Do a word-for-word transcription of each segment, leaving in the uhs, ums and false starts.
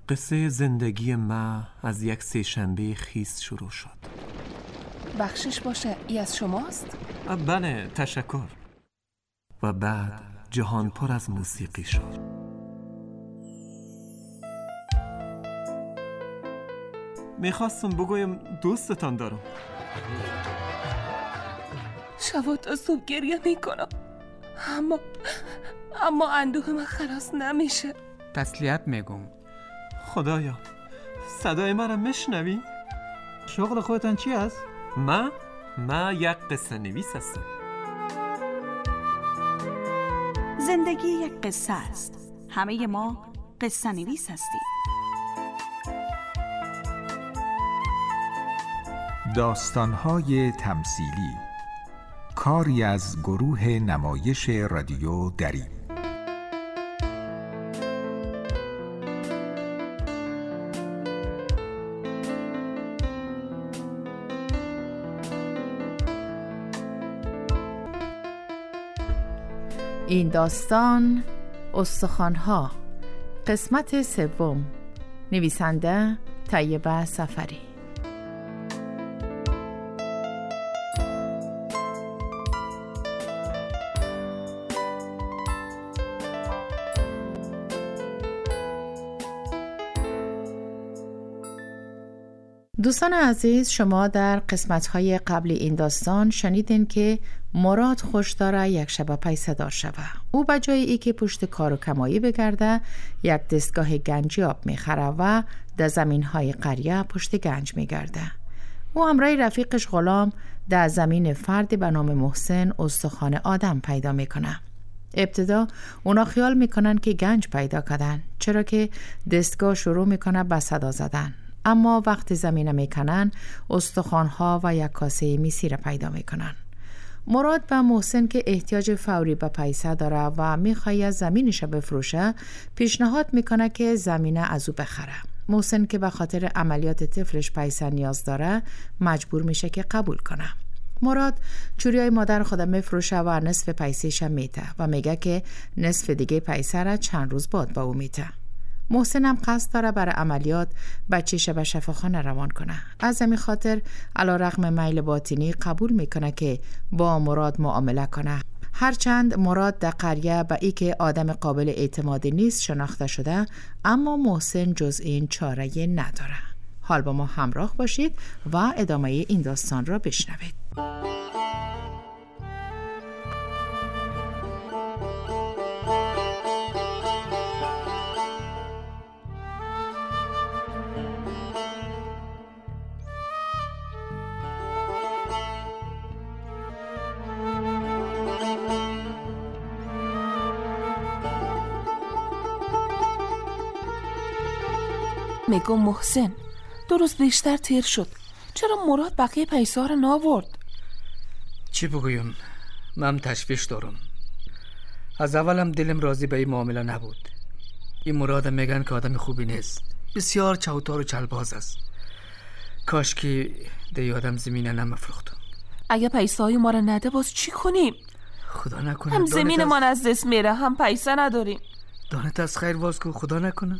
قصه زندگی ما از یک سه‌شنبه خیس شروع شد. بخشش باشه، ای از شماست؟ بله، تشکر. و بعد جهان پر از موسیقی شد. میخواستم بگویم دوستتان دارم. شبا تا صبح گریه میکنم، اما اما اندوه من خلاص نمیشه. تسلیت میگم. خدایا، صدای مرا میشنوی؟ شغل خودتان چی است؟ من؟ من یک قصه نویس هستم. زندگی یک قصه است. همه ما قصه نویس هستیم. داستان‌های تمثیلی، کاری از گروه نمایش رادیو دری. این داستان استخوان‌ها، قسمت سوم. نویسنده طیبه سفری. دوستان عزیز، شما در قسمت‌های قبل این داستان شنیدین که مراد خوش داره یک شب پیسه دار شوه. او به جای ای که پشت کار و کمایی بگرده، یک دستگاه گنجیاب میخره و در زمین‌های قریه پشت گنج میگرده. او همراه رفیقش غلام در زمین فردی به نام محسن استخوان آدم پیدا میکنه. ابتدا اونا خیال میکنن که گنج پیدا کردن، چرا که دستگاه شروع میکنه به صدا زدن. اما وقتی زمینه میکنن، استخوان‌ها و یک کاسه میسی را پیدا میکنن. مراد به محسن که احتیاج فوری به پیسه داره و میخواد زمینش بفروشه، پیشنهاد میکنه که زمینه از او بخره. محسن که به خاطر عملیات طفلش پیسه نیاز داره، مجبور میشه که قبول کنه. مراد چوریای مادر خودم میفروشه و نصف پیسه‌ش میده و میگه که نصف دیگه پیسه را چند روز بعد به او میده. محسن هم قصد داره برای عملیات بچه‌ش به شفاخانه روان کنه. از همین خاطر علیرغم میل باطنی قبول میکنه که با مراد معامله کنه. هرچند مراد در قریه به ای که آدم قابل اعتمادی نیست شناخته شده، اما محسن جز این چاره نداره. حال با ما همراه باشید و ادامه این داستان را بشنوید. میگم محسن، دو روز بیشتر تیر شد، چرا مراد بقیه پیسه ها رو ناورد؟ چی بگویم؟ من تشویش دارم. از اولم دلم راضی به این معامله نبود. این مراد میگن که آدم خوبی نیست، بسیار چوتار و چلباز است. کاش که دی آدم زمینه نمفروخت. اگه پیسه های ما رو نده باز چی کنیم؟ خدا نکنه هم زمین ما از دست میره، هم پیسه نداریم. دانت از خیر باز که خدا نکنه.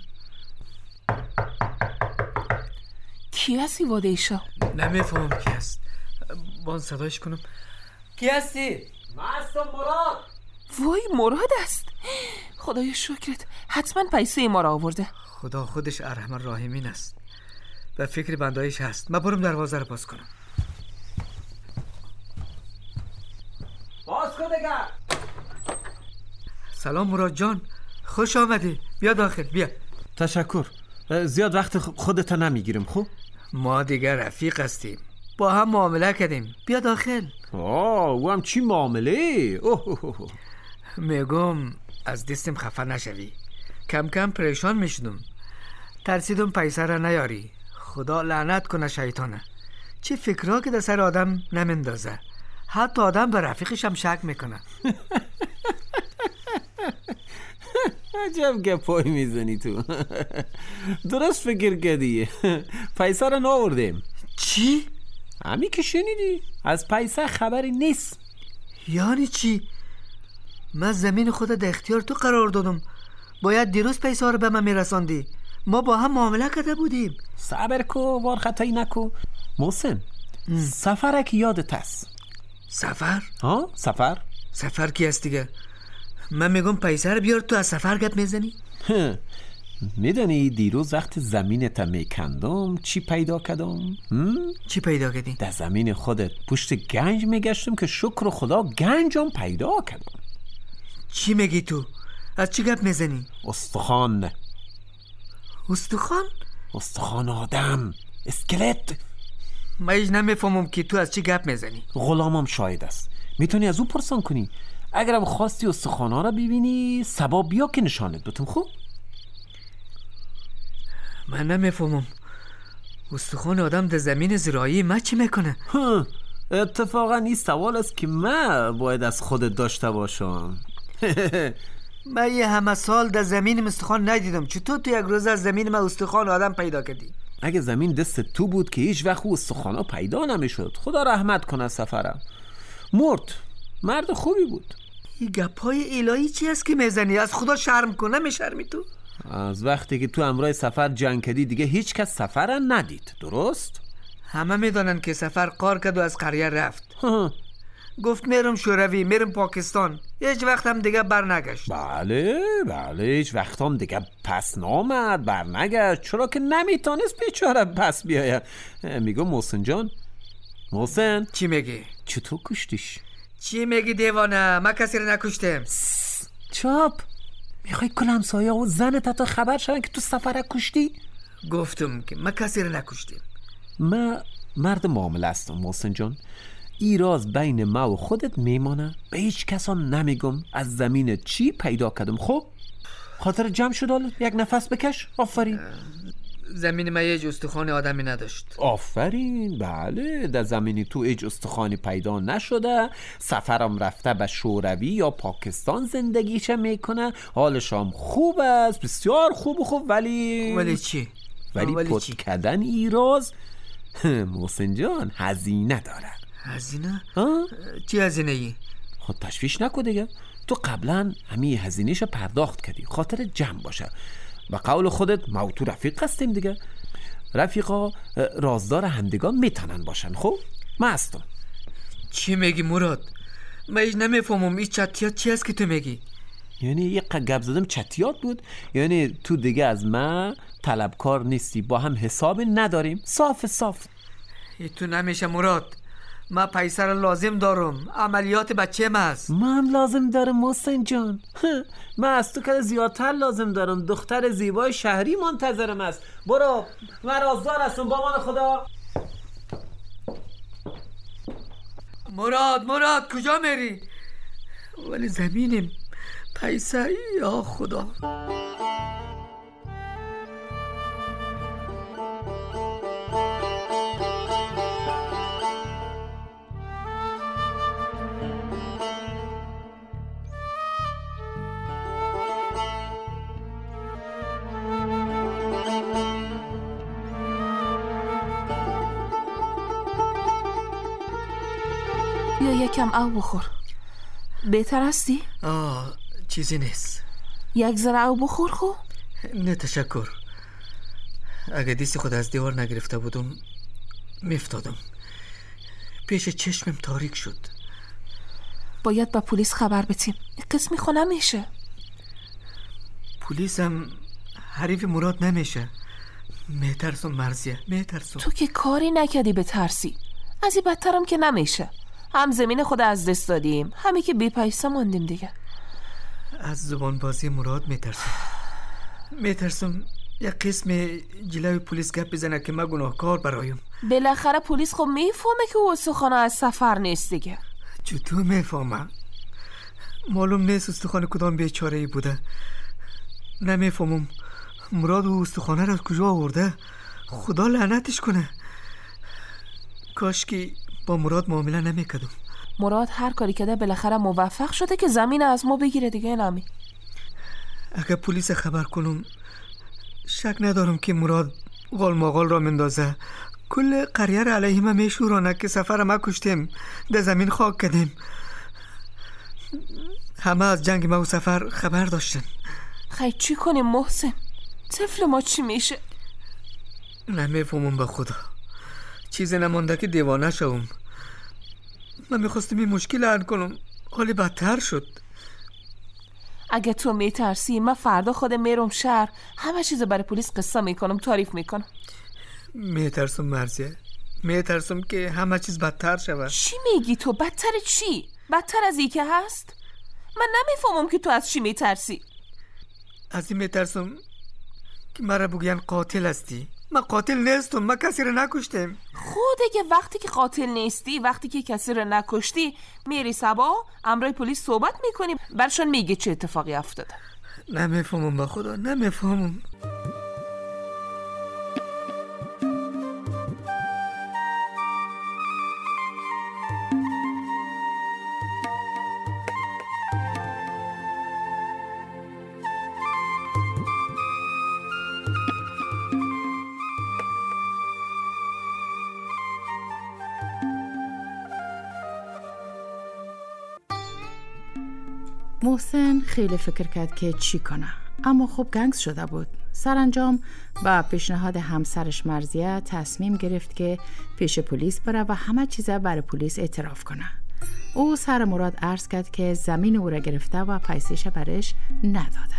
کی هستی واده ایشا؟ نمیفهمم کی هست. بان صدایش کنم. کی هستی؟ من هستم مراد. وای مراد است. خدای شکرت، حتما پیسه ما را آورده. خدا خودش ارحم الراحمین است. به فکر بندایش هست. من برم دروازه رو باز کنم. باز کن دیگر. سلام مراد جان، خوش آمدی. بیا داخل، بیا. تشکر. زیاد وقت خودت نمیگیرم. خوب؟ ما دیگر رفیق هستیم، با هم معامله کردیم. بیا داخل. آه، او هم چی معامله؟ اوه اوه اوه. میگم از دستم خفه نشوی. کم کم پریشان میشدم، ترسیدم پیسه را نیاری. خدا لعنت کنه شیطانه. چه فکرها که در سر آدم نمیندازه. حتی آدم به رفیقش هم شک میکنه. عجب گپایی میزنی تو. درست فکر کردی. پیسه را ناوردیم. چی؟ همی که شنیدی؟ از پیسه خبری نیست. یعنی چی؟ من زمین خود در اختیار تو قرار دادم، باید دیروز پیسه رو به من میرساندی. ما با هم معامله کرده بودیم. صبر کو، وار خطایی نکو. محسن، سفر که یادت هست؟ سفر؟ ها سفر؟ سفر کی است دیگه؟ من میگم پیسه رو بیار، تو از سفر گپ میزنی؟ میدونی دیروز وقت زمینت میکندم چی پیدا کردم؟ چی پیدا کردی؟ در زمین خودت پشت گنج میگشتم که شکر خدا گنجم پیدا کردم. چی میگی تو؟ از چی گپ میزنی؟ استخوان. استخوان؟ استخوان آدم، اسکلت. من ایش نمیفهمم که تو از چی گپ میزنی. غلامم شاید است، میتونی از او پرسان کنی. اگرم خواستی استخوان ها را ببینی سبا بیا که نشانت بتم. خوب من نمیفهمم استخوان آدم در زمین زراعی ما چی میکنه؟ اتفاقا این سوال است که من باید از خودت داشته باشم. من یه همه سال در زمین استخوان ندیدم، چطور تو یک روز از زمین من استخوان آدم پیدا کردی؟ اگه زمین دست تو بود که هیچ وقت استخوان ها پیدا نمیشد. خدا رحمت کنه سفرم مرد، مرد خوبی بود. این گپای الهی چی است که میزنی؟ از خدا شرم کنه. میشرمی تو؟ از وقتی که تو امرای سفر جنگ کردی دیگه هیچ کس سفر ندید، درست؟ همه میدانن که سفر قار کرد و از قریه رفت. گفت میرم شوروی، میرم پاکستان، هیچ وقت هم دیگه بر نگشت. بله بله هیچ وقت هم دیگه پس نامد، بر نگشت، چرا که نمیتونست بیچاره پس بیاید. میگم محسن جان، محسن چی میگی؟ چطور کشتیش؟ چی میگی دیوانه؟ من کسی رو نکشتم. چاپ میخوای کل همسایه و زنت تا خبر شدن که تو سفر کشتی؟ گفتم که من کسی رو نکشتم. من مرد معامله هستم محسن جان. ای راز بین ما و خودت میمانه، به هیچ کس هم نمیگم از زمین چی پیدا کردم. خب خاطر جمع شد، حالا یک نفس بکش. آفرین. زمین ما هیچ استخوان آدمی نداشت. آفرین. بله در زمینی تو هیچ استخوانی پیدا نشده. سفرم رفته به شوروی یا پاکستان زندگیشه میکنه، حالش هم خوب است، بسیار خوب خوب. ولی ولی چی؟ ولی پت کردن ای راز محسن جان هزینه داره. هزینه؟ چی هزینه ای؟ خود تشویش نکن دیگه. تو قبلا همین هزینهش پرداخت کردی، خاطر جمع باشه. و قول خودت ما و تو رفیق هستیم دیگه. رفیقا رازدار همدیگان میتونن باشن. خب من هستم. چی میگی مراد؟ من ایش نمیفهمم این چتیات چی است که تو میگی؟ یعنی یک گپ زدم چتیات بود؟ یعنی تو دیگه از من طلبکار نیستی، با هم حساب نداریم، صاف صاف. ای تو نمیشه مراد. من پیسه رو لازم دارم، عملیات بچه من هست. من لازم دارم محسن جان. من از تو که زیادتر لازم دارم. دختر زیبای شهری منتظرم است. برو، من رازدار هستم. با من خدا. مراد مراد کجا میری؟ ولی زمینم پیسه، یا خدا. یا یکم آب بخور. بهتر هستی؟ آه چیزی نیست. یک ذره آب بخور. خب نه تشکر. اگه دیست خود از دیوار نگرفته بودم میفتادم. پیش چشمم تاریک شد. باید با پلیس خبر بدیم. این قسمی خو نمیشه. پلیس هم حریف مراد نمیشه. میترسم مرزیه، میترسم. تو که کاری نکردی به ترسی. از این بدترم که نمیشه. هم زمین خود از دست دادیم، همی که بی پیسه ماندیم دیگه. از زبان بازی مراد میترسم. میترسم یک قسم جلوی پلیس گپ بزنه که من گناهکار برایم. بالاخره پلیس خب میفهمه که او استخوانه از سفر نیست دیگه. چطور میفهمه؟ معلوم نیست استخوان کدام بیچاره‌ای بوده. نمیفهمم مراد او استخوانه را از کجا آورده. خدا لعنتش کنه. کاش که با مراد معامله نمیکردم. مراد هر کاری کرده بالاخره موفق شده که زمین از ما بگیره دیگه. نمی اگه پلیس خبر کنم شک ندارم که مراد غال ماغال را مندازه. کل قریه را علیه ما میشورانه که سفر ما کشتیم، در زمین خاک کردیم. همه از جنگ ما و سفر خبر داشتن. خیلی چی کنیم محسن؟ طفل ما چی میشه؟ نمیفهمم به خدا. چیزی نمانده که دیوانه شوم. من میخواستم این مشکل حل کنم، حالی بدتر شد. اگه تو میترسی من فردا خودم میرم شهر، همه چیز برای پلیس قصه میکنم، تعریف میکنم. میترسم مرزیه، میترسم که همه چیز بدتر شود. چی میگی تو؟ بدتر چی؟ بدتر از این که هست؟ من نمیفهمم که تو از چی میترسی. از این میترسم که مرا بگوین قاتل هستی. من قاتل نیستم، من کسی رو نکشتم. خود اگه وقتی که قاتل نیستی، وقتی که کسی رو نکشتی، میری سبا امرای پلیس صحبت میکنی، برشان میگه چه اتفاقی افتاده. نمیفهمم به خدا، نمیفهمم. محسن خیلی فکر کرد که چی کنه، اما خوب گنگس شده بود. سرانجام با پیشنهاد همسرش مرزیه تصمیم گرفت که پیش پلیس بره و همه چیزا برای پلیس اعتراف کنه. او سر مراد عرض کرد که زمین او را گرفته و پیسه‌اش برش نداده.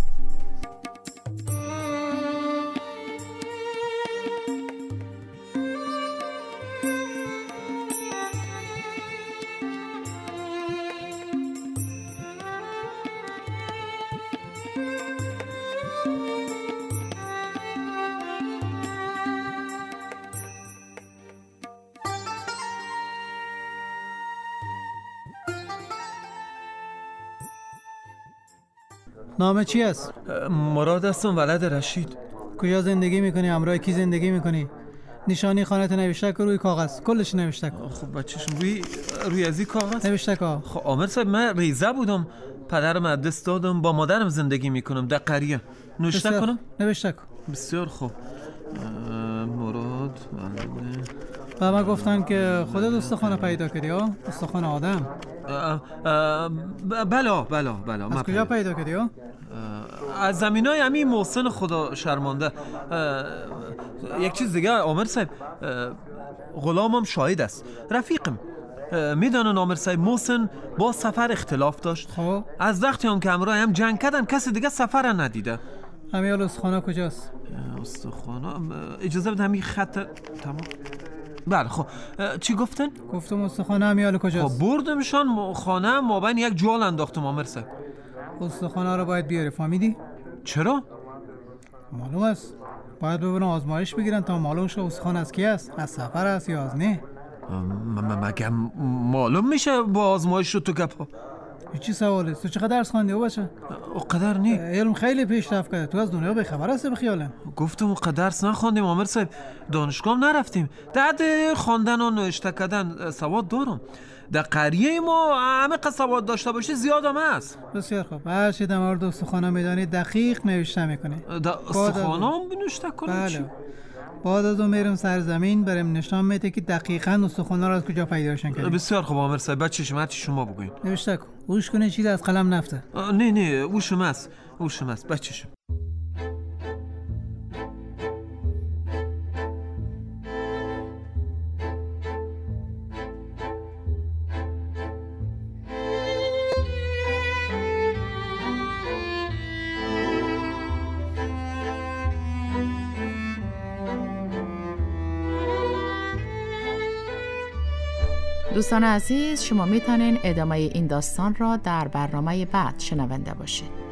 نام چی است؟ مراد هستم، ولد رشید. کجا زندگی میکنی؟ همراه کی زندگی میکنی؟ نشانی خانه تو نوشته کن روی کاغذ، کلش نوشته کن. خب بچه‌شون روی روی از این کاغذ نوشته کن. خب عامر صاحب، من ریزه بودم، پدرم از دست دادم، با مادرم زندگی میکنم در قریه. نوشته کنم؟ نوشته کن. بسیار خوب. مراد و ما گفتن که خودت استخوان پیدا کردی ها؟ استخوان آدم. بلا بلا بلا. از کجا پیدا کردی ها؟ از زمینای امی محسن خدا شرمانده. یک چیز دیگه عامر صاحب، غلامم شاهد است، رفیقم. میدانن عامر صاحب، محسن با سفر اختلاف داشت. خب از وقتی هم که همراه هم جنگ کردن کسی دیگه سفر ندیده. همین استخوانه کجاست؟ استخوانه اجازه بده همین خط تمام. بله خب چی گفتن؟ گفتم استخوانه همیال کجاست؟ خب بردمشان خانه، مابین یک جوال انداختم عامر صاحب. استخوانه رو باید بیاری، فهمیدی؟ چرا؟ معلوم است، باید ببینن آزمایش بگیرن تا معلوم شه استخوان از کی است، از سفر است یا از نه. مگه معلوم میشه با آزمایش رو تو گپا؟ چی سواله؟ تو چقدر درس خواندی او بچه؟ اقدر نی. علم خیلی پیشرفت کرده، تو از دنیا به خبر هستی به خیالم. گفتم اقدر درس نخواندیم عامر صاحب، دانشگاه نرفتیم. درد خواندن و نوشته کردن سواد دارم. در قریه ما همه قد سواد داشته باشی زیادم هست. بسیار خوب، هر چی در مورد استخوانه میدانی دقیق نوشته میکنی. در استخوانه هم بنوشته کنم؟ بله. بعد از اون میرم سرزمین، برم نشان میده که دقیقاً استخوانه رو از کجا پیداشون کردی. بسیار خوب عامر صاحب، بچه شما شما بگوین. نوشته کن. اوش کنه چیز از قلم نفته. نه نه اوشم است، اوشم است بچه شما. دوستان عزیز، شما میتونین ادامه این داستان را در برنامه بعد شنونده باشید.